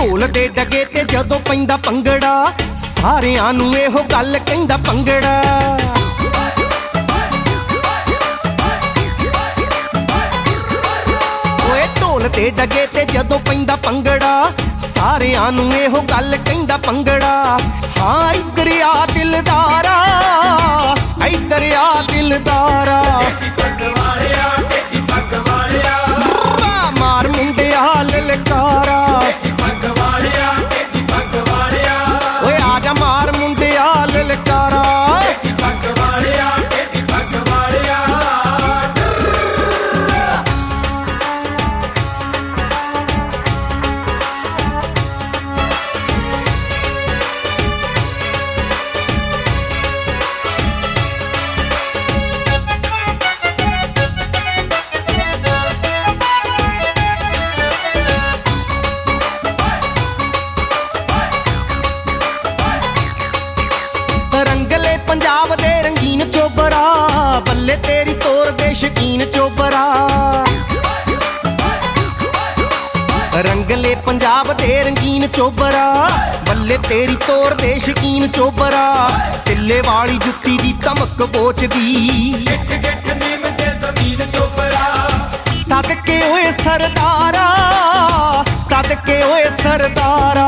ਢੋਲ ਦੇ ਡਗੇ ਤੇ ਜਦੋਂ ਪੈਂਦਾ ਭੰਗੜਾ, ਸਾਰਿਆਂ ਨੂੰ ਇਹੋ ਗੱਲ ਕਹਿੰਦਾ ਭੰਗੜਾ। ਓਏ ਢੋਲ ਦੇ ਡਗੇ ਤੇ ਜਦੋਂ ਪੈਂਦਾ ਭੰਗੜਾ, ਸਾਰਿਆਂ ਨੂੰ ਇਹੋ ਗੱਲ ਕਹਿੰਦਾ ਭੰਗੜਾ। ਹਾਂ ਇੱਧਰ ਆ ਦਿਲਦਾਰਾ, ਇੱਧਰ ਆ ਦਿਲਦਾਰਾ, ਮਾਰ ਮੁੰਡਿਆ ਲਲਕਾਰਾ। ਓਏ ਆਜਾ ਮਾਰ ਮੁੰਡਿਆ ਲਲਕਾਰਾ। ਰੰਗਲੇ ਪੰਜਾਬ ਦੇ ਰੰਗੀਨ ਚੋਬਰਾ, ਬੱਲੇ ਤੇਰੀ ਤੋਰ ਦੇ ਸ਼ਕੀਨ ਚੋਬਰਾ। ਰੰਗਲੇ ਪੰਜਾਬ ਦੇ ਰੰਗੀਨ ਚੋਬਰਾ, ਬੱਲੇ ਤੇਰੀ ਤੋਰ ਦੇ ਸ਼ਕੀਨ ਚੋਬਰਾ। ਟਿੱਲੇ ਵਾਲੀ ਜੁੱਤੀ ਦੀ ਧਮਕ ਬੋਚਦੀ, ਸਦਕੇ ਓਏ ਸਰਦਾਰਾ, ਸਦਕੇ ਓਏ ਸਰਦਾਰਾ।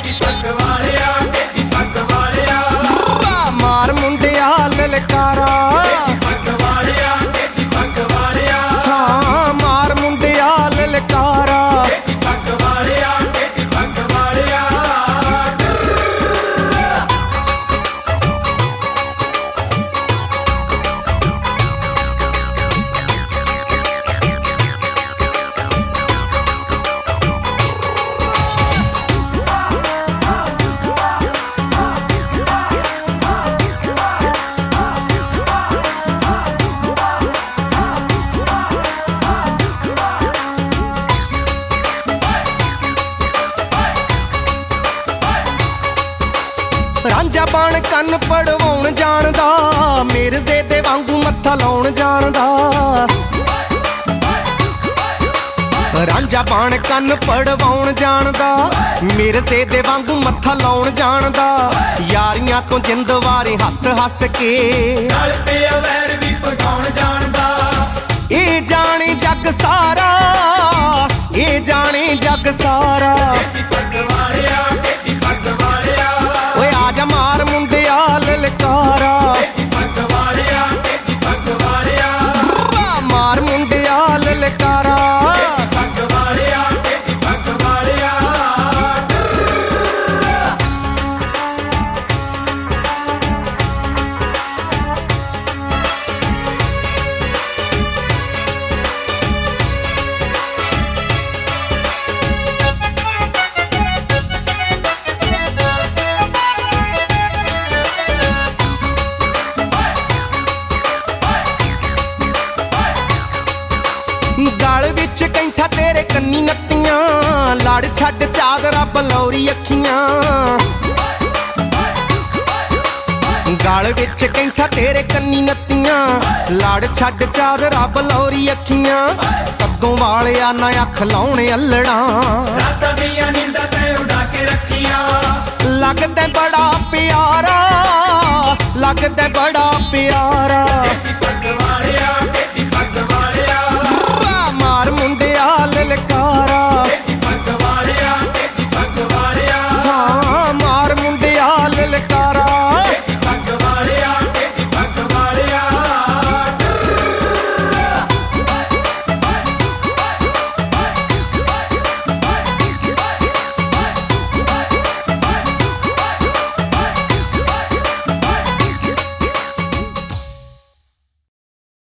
ਮਾਰ ਮੁੰਡਿਆ ਲਲਕਾਰਾ, ਹਾਂ ਮਾਰ ਮੁੰਡਿਆ ਲਲਕਾਰਾ। ਰਾਂਝਾ ਬਾਣ ਕੰਨ ਪੜਵਾਉਣ ਜਾਣਦਾ, ਮਿਰਜ਼ੇ ਦੇ ਵਾਂਗੂ ਮੱਥਾ ਲਾਉਣ ਜਾਣਦਾ। ਰਾਂਝਾ ਬਾਣ ਕੰਨ ਪੜਵਾਉਣ ਜਾਣਦਾ, ਮਿਰਜ਼ੇ ਦੇ ਵਾਂਗੂ ਮੱਥਾ ਲਾਉਣ ਜਾਣਦਾ। ਯਾਰੀਆਂ ਤੋਂ ਜਿੰਦ ਵਾਰੇ ਹੱਸ ਹੱਸ ਕੇ ਨਾਲ ਪਿਆ ਵੈਰ ਵੀ ਪਗਾਉਣ ਜਾਣਦਾ। ਇਹ ਜਾਣੇ ਜੱਗ ਸਾਰਾ, ਇਹ ਜਾਣੇ ਜੱਗ ਸਾਰਾ। ਓਏ ਆਜਾ ਮਾਰ ਮੁੰਡਿਆ ਲਲਕਾਰਾ, ਮਾਰ ਮੁੰਡਿਆ ਲਲਕਾਰਾ। ਗਲ ਵਿੱਚ ਕੈਂਠਾ ਤੇਰੇ ਕੰਨੀ ਨੱਤੀਆਂ, ਲੜ ਛੱਡ ਚਾਦਰਾ ਬਲੌਰੀ ਅੱਖੀਆਂ। ਗਲ ਵਿੱਚ ਕੈਂਠਾ ਤੇਰੇ ਕੰਨੀ ਨੱਤੀਆਂ, ਲੜ ਛੱਡ ਚਾਦਰਾ ਬਲੌਰੀ ਅੱਖੀਆਂ। ਕੱਦੋਂ ਵਾਲਿਆ ਨਾ ਅੱਖ ਲਾਉਣੇ ਅੱਲੜਾਂ, ਰਾਤਾਂ ਦੀਆਂ ਨੀਂਦਾਂ ਤੈਂ ਉਡਾ ਕੇ ਰੱਖੀਆਂ। ਲੱਗਦਾ ਬੜਾ ਪਿਆਰਾ, ਲੱਗਦਾ ਬੜਾ ਪਿਆਰਾ।